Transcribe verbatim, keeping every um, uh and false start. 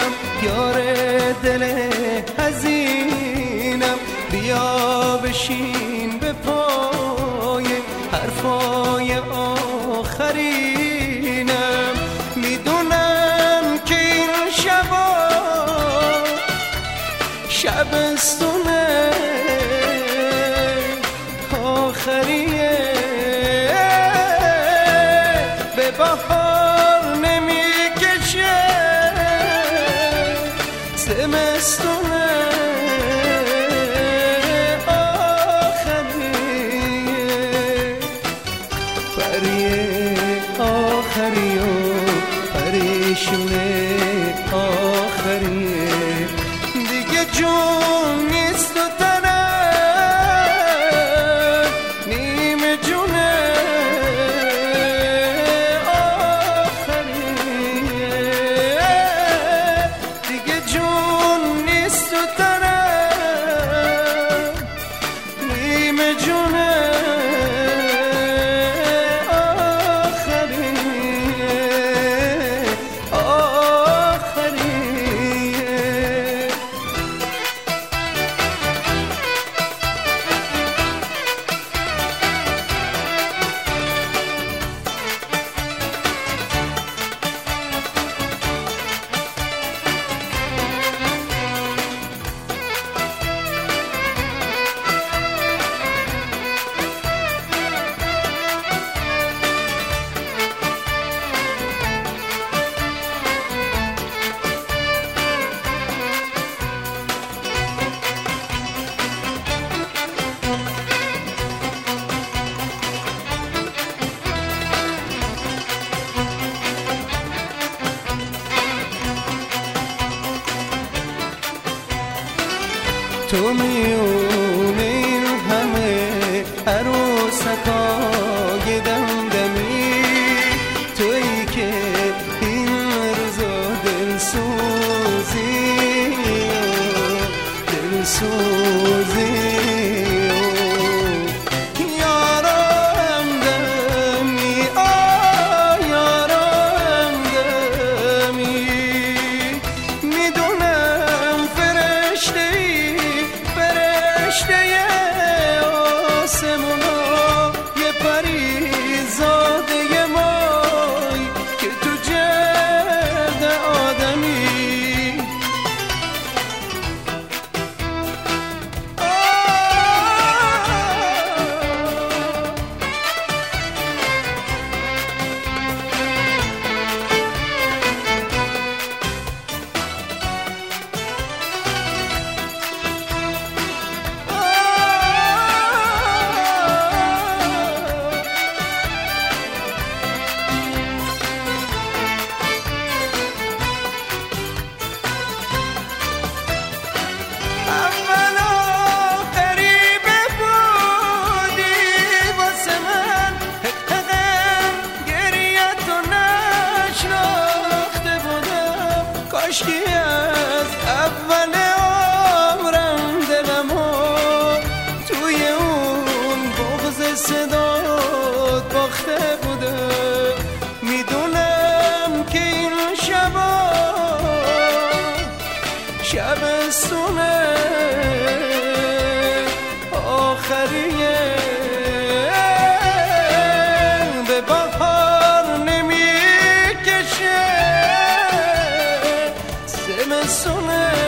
یار دل حزینم، بیا بشین به پای حرفای آخرینم. میدونم که این شبا شبستونه آخریه، به بهار نمیکشه زمستونه آخریه. پریه آخریه پریشونه آخریه، دیگه جون نیست و تنم نیمه جونه آخریه، دیگه جون نیست و تنم نیمه جونه تو میونه این همه عروسکای دمدمی، تویی که این روزا دلسوزی دلسوزی یارم دمی آه یارم دمی، میدونم فرشته فرشته آسمونا یه پریزاده مای که تو جلد آدمی. کاشکی از اول عمرم دلمو توی اون بغض صدات باخته بوده. میدونم که این شبا شبستونه آخریه، به بهار نمیکشه زمستونه